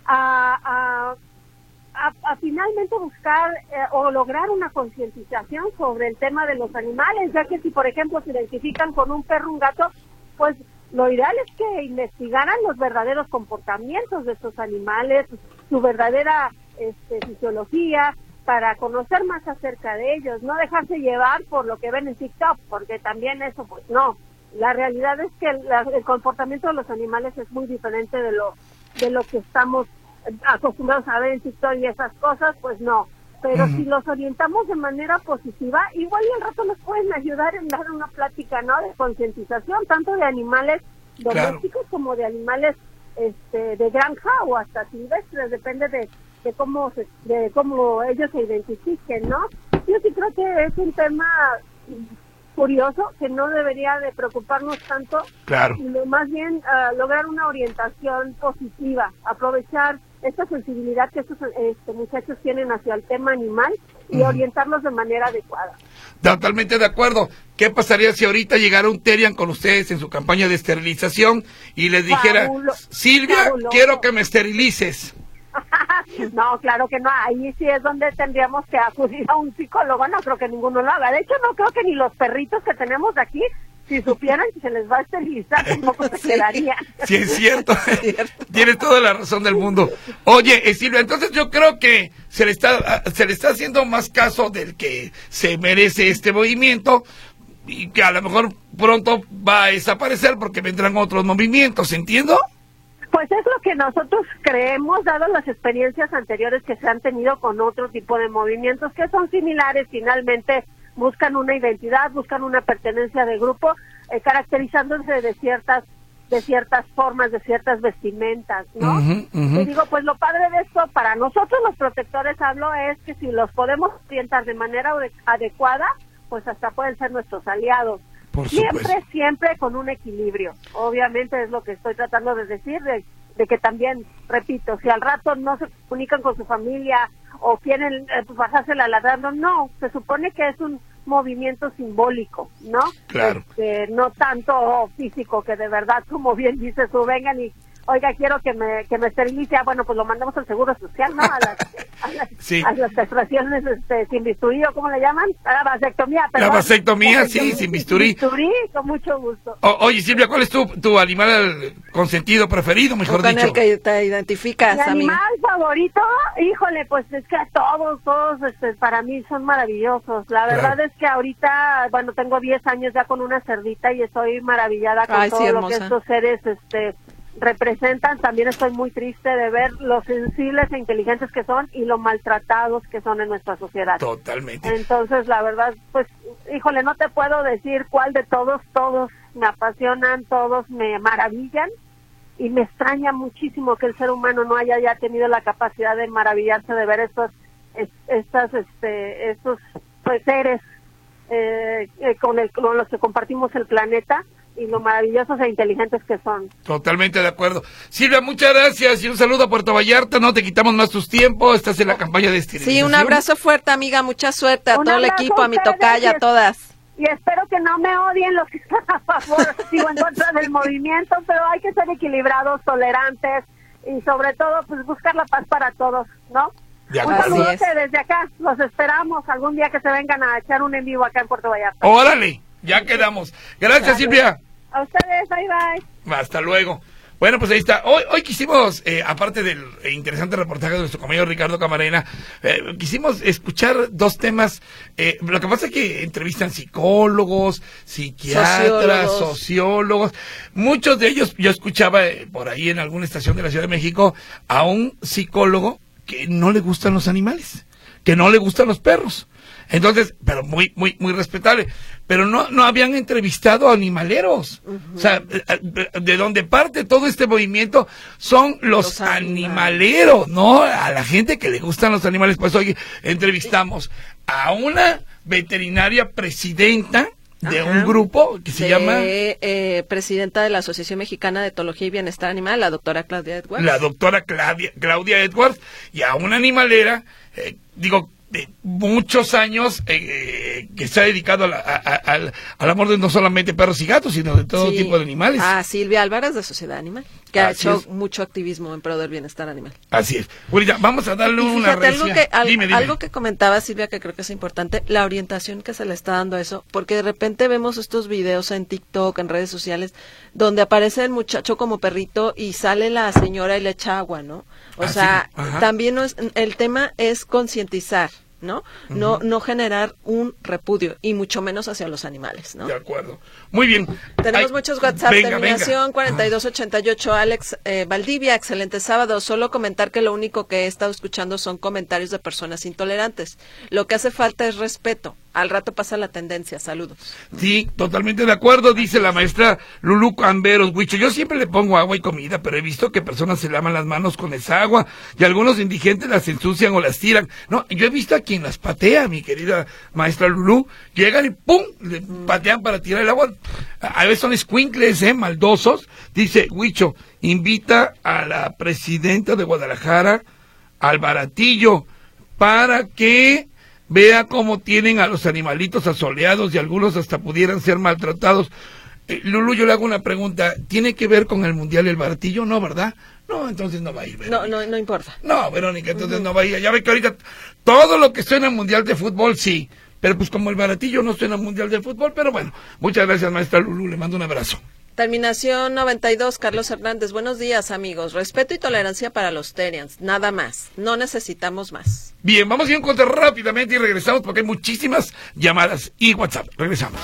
a, a, a, a finalmente buscar eh, o lograr una concientización sobre el tema de los animales, ya que si, por ejemplo, se identifican con un perro o un gato, pues lo ideal es que investigaran los verdaderos comportamientos de estos animales, su verdadera este, fisiología, para conocer más acerca de ellos, no dejarse llevar por lo que ven en TikTok, porque también eso, pues no. La realidad es que la, el comportamiento de los animales es muy diferente de lo de lo que estamos acostumbrados a ver en TikTok y esas cosas, pues no. Pero uh-huh. si los orientamos de manera positiva, igual y al rato nos pueden ayudar en dar una plática, ¿no? De concientización, tanto de animales domésticos claro. como de animales este, de granja o hasta silvestres, depende de de cómo se, de cómo ellos se identifiquen, ¿no? Yo sí creo que es un tema curioso que no debería de preocuparnos tanto, claro. sino más bien uh, lograr una orientación positiva, aprovechar esta sensibilidad que estos este, muchachos tienen hacia el tema animal y uh-huh. orientarlos de manera adecuada. Totalmente de acuerdo. ¿Qué pasaría si ahorita llegara un Terian con ustedes en su campaña de esterilización y les dijera, Fabulo, Silvia, fabuloso. quiero que me esterilices? No, claro que no, ahí sí es donde tendríamos que acudir a un psicólogo, no creo que ninguno lo haga, de hecho no creo que ni los perritos que tenemos aquí si supieran que se les va a esterilizar, tampoco se quedaría. Sí, es cierto. Tienes toda la razón del mundo. Oye, eh, Silvia, entonces yo creo que se le está se le está haciendo más caso del que se merece este movimiento y que a lo mejor pronto va a desaparecer porque vendrán otros movimientos, ¿entiendo? Pues es lo que nosotros creemos, dado las experiencias anteriores que se han tenido con otro tipo de movimientos que son similares, finalmente buscan una identidad, buscan una pertenencia de grupo, eh, caracterizándose de ciertas de ciertas formas, de ciertas vestimentas, ¿no? Uh-huh, uh-huh. Y digo, pues lo padre de esto, para nosotros los protectores, hablo, es que si los podemos orientar de manera adecuada, pues hasta pueden ser nuestros aliados. Por siempre, supuesto. Siempre con un equilibrio. Obviamente es lo que estoy tratando de decir, de, de que también, repito, si al rato no se comunican con su familia o quieren eh, pues bajársela ladrando, no, se supone que es un movimiento simbólico, ¿no? Claro. Este, no tanto físico, que de verdad, como bien dices tú, vengan y, oiga, quiero que me que me esterilice, ah, bueno, pues lo mandamos al Seguro Social, ¿no? A las, a las, sí. a las castraciones este, sin bisturí, ¿o cómo le llaman? A la vasectomía, perdón. La vasectomía, sí, sin bisturí. Sin bisturí, con mucho gusto. O, oye, Silvia, ¿cuál es tu, tu animal consentido preferido, mejor con dicho? El que te identificas, Mi animal amiga. favorito, híjole, pues es que todos, todos, este, para mí son maravillosos. La verdad claro. es que ahorita, bueno, tengo diez años ya con una cerdita y estoy maravillada con Ay, todo sí, lo que estos seres, este... representan. También estoy muy triste de ver lo sensibles e inteligentes que son y lo maltratados que son en nuestra sociedad. Totalmente. Entonces, la verdad, pues, híjole, no te puedo decir cuál de todos, todos me apasionan, todos me maravillan y me extraña muchísimo que el ser humano no haya ya tenido la capacidad de maravillarse de ver estos, es, estas, este, estos pues, seres eh, eh, con, el, con los que compartimos el planeta y lo maravillosos e inteligentes que son. Totalmente de acuerdo. Silvia, muchas gracias y un saludo a Puerto Vallarta, no te quitamos más tus tiempos, estás en la campaña de esterilización. Sí, un abrazo fuerte, amiga, mucha suerte a un todo el equipo, a mi tocaya, a todas. Y espero que no me odien los que están a favor, digo, en contra del movimiento, pero hay que ser equilibrados, tolerantes y sobre todo, pues buscar la paz para todos, ¿no? Un saludo desde acá, los esperamos algún día que se vengan a echar un en vivo acá en Puerto Vallarta. ¡Órale! Ya quedamos. Gracias, Gracias, Silvia. A ustedes, bye bye. Hasta luego. Bueno, pues ahí está. Hoy hoy quisimos, eh, aparte del interesante reportaje de nuestro compañero Ricardo Camarena, eh, quisimos escuchar dos temas. Eh, lo que pasa es que entrevistan psicólogos, psiquiatras, sociólogos. sociólogos. Muchos de ellos, yo escuchaba eh, por ahí en alguna estación de la Ciudad de México a un psicólogo que no le gustan los animales, que no le gustan los perros. Entonces, pero muy, muy, muy respetable. Pero no, no habían entrevistado a animaleros. Uh-huh. O sea, de donde parte todo este movimiento son los, los animaleros, ¿no? A la gente que le gustan los animales. Pues hoy entrevistamos a una veterinaria presidenta de Ajá. un grupo que se de, llama... Eh, presidenta de la Asociación Mexicana de Etología y Bienestar Animal, la doctora Claudia Edwards. La doctora Claudia, Claudia Edwards, y a una animalera, eh, digo, de muchos años eh, que se ha dedicado a la, a, a, al, al amor de no solamente perros y gatos, sino de todo sí. tipo de animales. Ah, Silvia Álvarez de Sociedad Animal, que Así ha hecho es. mucho activismo en pro del bienestar animal. Así es. Julita, vamos a darle y una fíjate, algo que, al, dime, dime. algo que comentaba Silvia, que creo que es importante, la orientación que se le está dando a eso, porque de repente vemos estos videos en TikTok, en redes sociales, donde aparece el muchacho como perrito y sale la señora y le echa agua, ¿no? O ah, sea, sí. también no es, el tema es concientizar, ¿no? Uh-huh. No no generar un repudio, y mucho menos hacia los animales, ¿no? De acuerdo. Muy bien. Tenemos Ay, muchos WhatsApp, venga, terminación venga. cuarenta y dos ochenta y ocho, Alex eh, Valdivia, excelente sábado. Solo comentar que lo único que he estado escuchando son comentarios de personas intolerantes. Lo que hace falta es respeto. Al rato pasa la tendencia. Saludos. Sí, totalmente de acuerdo, dice la maestra Lulú Camberos. Huicho, yo siempre le pongo agua y comida, pero he visto que personas se lavan las manos con esa agua y algunos indigentes las ensucian o las tiran. No, yo he visto a quien las patea, mi querida maestra Lulú. Llegan y ¡pum! Le patean para tirar el agua. A veces son escuincles, ¿eh? Maldosos. Dice, Huicho, invita a la presidenta de Guadalajara, al Baratillo, para que vea cómo tienen a los animalitos asoleados y algunos hasta pudieran ser maltratados. Eh, Lulú, yo le hago una pregunta. ¿Tiene que ver con el Mundial el Baratillo? No, ¿verdad? No, entonces no va a ir, Verónica. No, no, no importa. No, Verónica, entonces uh-huh. no va a ir. Ya ve que ahorita todo lo que suena Mundial de Fútbol, sí. pero pues como el baratillo no está en el Mundial de Fútbol, pero bueno, muchas gracias, maestra Lulú, le mando un abrazo. Terminación noventa y dos, Carlos Hernández. Buenos días, amigos. Respeto y tolerancia para los Terians, nada más. No necesitamos más. Bien, vamos a ir a un corte rápidamente y regresamos porque hay muchísimas llamadas y WhatsApp. Regresamos.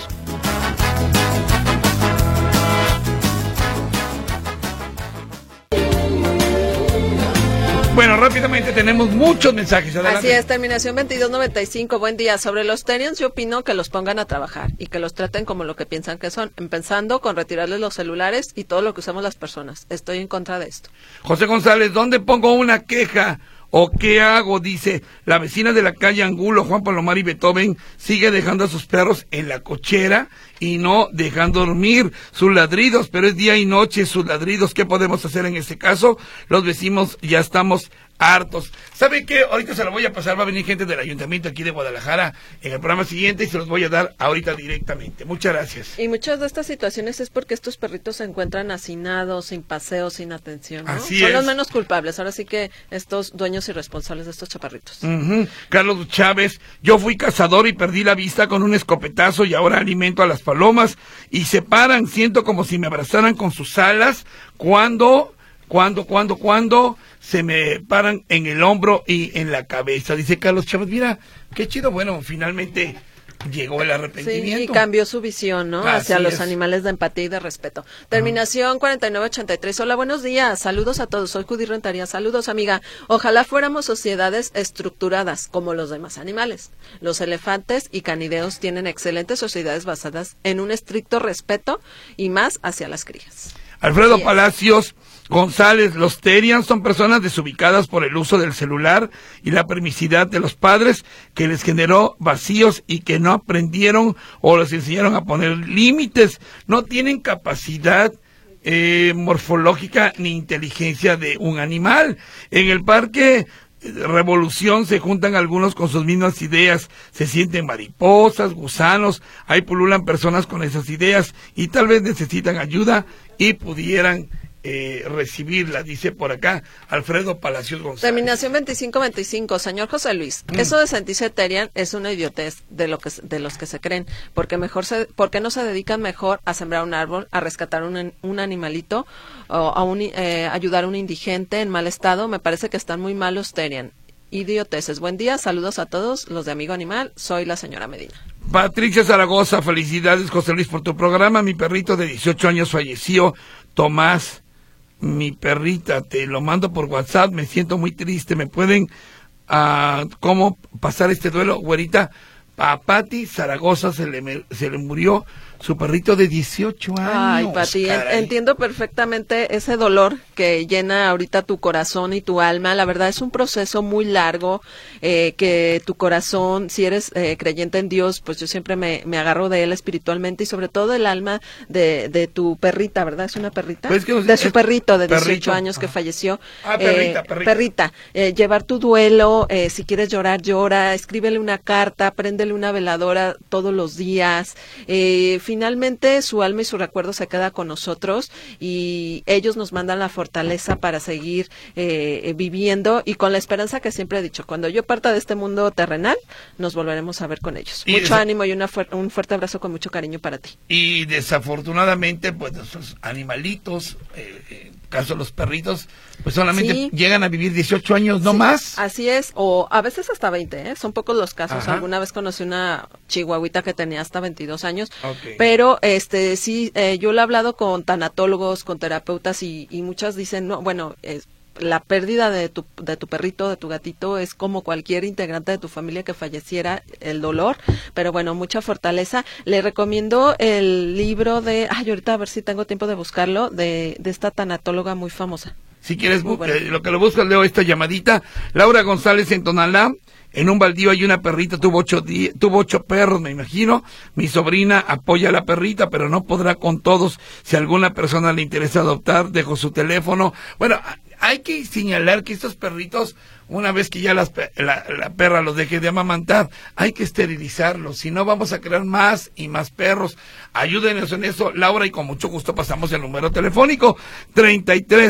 Bueno, rápidamente tenemos muchos mensajes. Adelante. Así es, terminación veintidós noventa y cinco. Buen día. Sobre los Terians, yo opino que los pongan a trabajar y que los traten como lo que piensan que son, empezando con retirarles los celulares y todo lo que usamos las personas. Estoy en contra de esto. José González, ¿dónde pongo una queja? ¿O qué hago? Dice, la vecina de la calle Angulo, Juan Palomar y Beethoven, sigue dejando a sus perros en la cochera y no dejando dormir sus ladridos, pero es día y noche sus ladridos. ¿Qué podemos hacer en este caso? Los vecinos ya estamos hartos. ¿Sabe qué? Ahorita se lo voy a pasar, va a venir gente del ayuntamiento aquí de Guadalajara en el programa siguiente y se los voy a dar ahorita directamente. Muchas gracias. Y muchas de estas situaciones es porque estos perritos se encuentran hacinados, sin paseo, sin atención, ¿no? Así Son es. los menos culpables, ahora sí que estos dueños irresponsables de estos chaparritos. Uh-huh. Carlos Chávez, yo fui cazador y perdí la vista con un escopetazo y ahora alimento a las palomas y se paran, siento como si me abrazaran con sus alas cuando... Cuando, cuando, cuando se me paran en el hombro y en la cabeza. Dice Carlos Chávez, mira, qué chido. Bueno, finalmente llegó el arrepentimiento. Sí, y cambió su visión, ¿no? Así Hacia los es. animales de empatía y de respeto. Terminación cuarenta y nueve ochenta y tres. Hola, buenos días. Saludos a todos. Soy Judy Rentaría. Saludos, amiga. Ojalá fuéramos sociedades estructuradas como los demás animales. Los elefantes y canideos tienen excelentes sociedades basadas en un estricto respeto y más hacia las crías. Alfredo Así es. Palacios González, los Terians son personas desubicadas por el uso del celular y la permisidad de los padres que les generó vacíos y que no aprendieron o les enseñaron a poner límites. No tienen capacidad eh, morfológica ni inteligencia de un animal. En el parque Revolución se juntan algunos con sus mismas ideas, se sienten mariposas, gusanos, ahí pululan personas con esas ideas y tal vez necesitan ayuda y pudieran eh, recibirla, dice por acá Alfredo Palacios González. Terminación veinticinco veinticinco. Señor José Luis, mm. eso de sentirse Terian es una idiotez de lo que de los que se creen, porque mejor se, porque no se dedican mejor a sembrar un árbol, a rescatar un, un animalito o a un, eh, ayudar a un indigente en mal estado. Me parece que están muy malos Terian. Idioteces. Buen día, saludos a todos los de Amigo Animal. Soy la señora Medina. Patricia Zaragoza, felicidades José Luis por tu programa. Mi perrito de dieciocho años falleció, Tomás. Mi perrita, te lo mando por WhatsApp, me siento muy triste. ¿Me pueden, uh, cómo pasar este duelo, güerita? A Pati Zaragoza se le, se le murió su perrito de dieciocho años. Ay, Pati, en, entiendo perfectamente ese dolor que llena ahorita tu corazón y tu alma. La verdad es un proceso muy largo, eh, que tu corazón, si eres eh, creyente en Dios, pues yo siempre me, me agarro de él espiritualmente y sobre todo del alma de, de tu perrita, ¿verdad? ¿Es una perrita? Pues que, de su perrito de dieciocho perrito. años que falleció. Ah, perrita, eh, perrita. Perrita, eh, llevar tu duelo, eh, si quieres llorar, llora, escríbele una carta, préndele una veladora todos los días. Eh, finalmente su alma y su recuerdo se queda con nosotros y ellos nos mandan la fortaleza para seguir eh, viviendo y con la esperanza que siempre he dicho, cuando yo parta de este mundo terrenal, nos volveremos a ver con ellos. Y mucho esa... ánimo y una fu un fuerte abrazo con mucho cariño para ti. Y desafortunadamente, pues nuestros animalitos, eh, eh, caso los perritos, pues solamente sí. llegan a vivir dieciocho años, no sí, más. Así es, o a veces hasta veinte, ¿eh? Son pocos los casos. Ajá. Alguna vez conocí una chihuahuita que tenía hasta veintidós años, okay. pero este sí, eh, yo lo he hablado con tanatólogos, con terapeutas y, y muchas dicen, no, bueno, es la pérdida de tu, de tu perrito, de tu gatito, es como cualquier integrante de tu familia que falleciera, el dolor, pero bueno, mucha fortaleza. Le recomiendo el libro de, ay, ahorita a ver si tengo tiempo de buscarlo, de, de esta tanatóloga muy famosa. Si quieres, Muy bueno. eh, lo que lo buscas, leo esta llamadita. Laura González en Tonalá, en un baldío hay una perrita, tuvo ocho, tuvo ocho perros, me imagino. Mi sobrina apoya a la perrita, pero no podrá con todos. Si a alguna persona le interesa adoptar, dejo su teléfono. Bueno, hay que señalar que estos perritos, una vez que ya las, la, la perra los deje de amamantar, hay que esterilizarlos, si no vamos a crear más y más perros. Ayúdenos en eso, Laura, y con mucho gusto pasamos el número telefónico treinta y tres,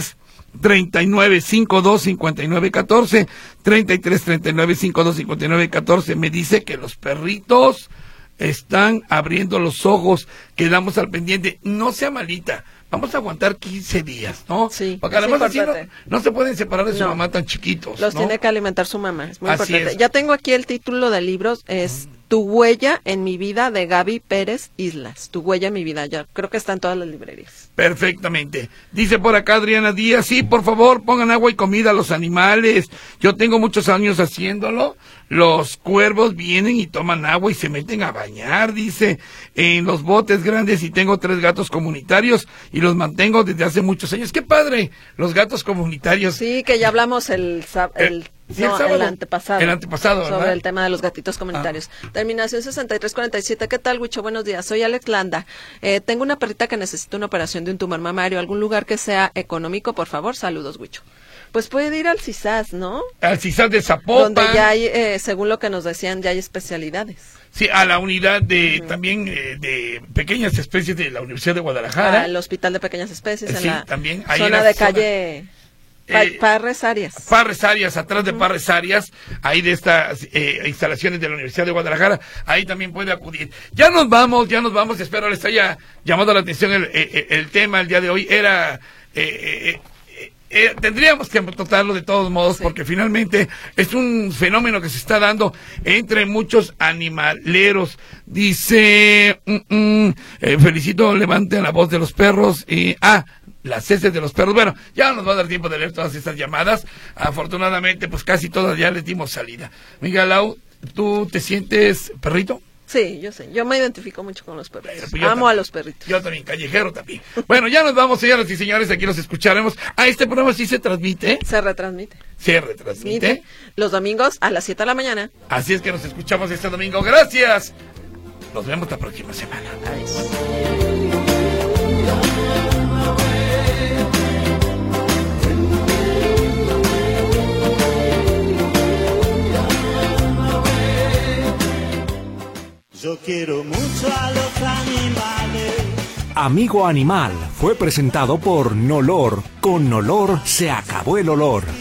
treinta y nueve cincuenta y dos cincuenta y nueve catorce, treinta y tres treinta y nueve cincuenta y dos cincuenta y nueve catorce. Me dice que los perritos están abriendo los ojos, quedamos al pendiente. No sea malita, vamos a aguantar quince días, ¿no? Sí, porque además así no, importante. no se pueden separar de su No. mamá tan chiquitos, Los ¿no? tiene que alimentar su mamá, es muy Así importante. es. Ya tengo aquí el título del libro, es Tu huella en mi vida, de Gaby Pérez Islas. Tu huella en mi vida, ya creo que está en todas las librerías. Perfectamente. Dice por acá Adriana Díaz, sí, por favor, pongan agua y comida a los animales. Yo tengo muchos años haciéndolo. Los cuervos vienen y toman agua y se meten a bañar, dice, en los botes grandes, y tengo tres gatos comunitarios y los mantengo desde hace muchos años. ¡Qué padre! Los gatos comunitarios. Sí, que ya hablamos el, sab- el, sí, no, el sábado. el antepasado. El antepasado, ¿verdad? Sobre el tema de los gatitos comunitarios. Ah. Terminación sesenta y tres cuarenta y siete. ¿Qué tal, Huicho? Buenos días. Soy Alex Landa. Eh, tengo una perrita que necesita una operación de un tumor mamario. ¿Algún lugar que sea económico, por favor? Saludos, Huicho. Pues puede ir al CISAS, ¿no? Al CISAS de Zapopan. Donde ya hay, eh, según lo que nos decían, ya hay especialidades. Sí, a la unidad de, uh-huh. también eh, de pequeñas especies de la Universidad de Guadalajara. Al Hospital de Pequeñas Especies, eh, en sí, la también. Ahí zona en la de zona, calle... Pa eh, Parres Arias. Parres Arias, atrás de Parres Arias, ahí de estas eh, instalaciones de la Universidad de Guadalajara, ahí también puede acudir. Ya nos vamos, ya nos vamos, espero les haya llamado la atención el, el, el tema el día de hoy. Era... Eh, eh, Eh, tendríamos que tratarlo de todos modos, sí, porque finalmente es un fenómeno que se está dando entre muchos animaleros. Dice, mm, mm, eh, felicito, levanten la voz de los perros. Y, ah, las heces de los perros. Bueno, ya nos va a dar tiempo de leer todas estas llamadas. Afortunadamente, pues casi todas ya les dimos salida. Miguel Lau, ¿tú te sientes perrito? Sí, yo sé. Yo me identifico mucho con los perros. Pues Amo también, a los perritos. Yo también, callejero también. Bueno, ya nos vamos, señoras y señores. Aquí los escucharemos. Ah, este programa sí se transmite. Se retransmite. Se retransmite. Los domingos a las siete de la mañana. Así es que nos escuchamos este domingo. Gracias. Nos vemos la próxima semana. Adiós. Yo quiero mucho a los animales. Amigo Animal fue presentado por Nolor. Con Nolor se acabó el olor.